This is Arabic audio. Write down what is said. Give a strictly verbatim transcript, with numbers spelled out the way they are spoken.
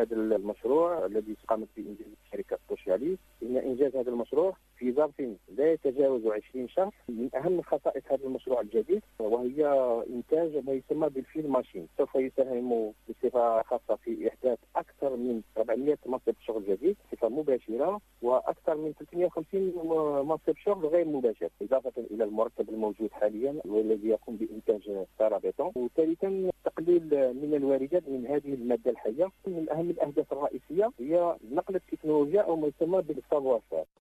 هذا المشروع الذي قامت بإنجاز الشركة سوشياليست، إن إنجاز هذا المشروع في ظرف لا يتجاوز عشرين شهر. من أهم خصائص هذا المشروع الجديد وهي إنتاج ما يسمى بالفيل ماشين، سوف يساهم بصفة خاصة في إحداث أكثر من أربعمائة منصب شغل جديد بصفة مباشرة، وأكثر من ثلاثمائة وخمسين منصب شغل غير مباشر، إضافة إلى المرتب الموجود حاليا والذي يقوم بإنتاج سيرابيطون. وثالثا تقليل من الواردات من هذه المادة الحية. من أهم الأهداف الرئيسية هي نقل التكنولوجيا أو ما يسمى بالسافوار فير.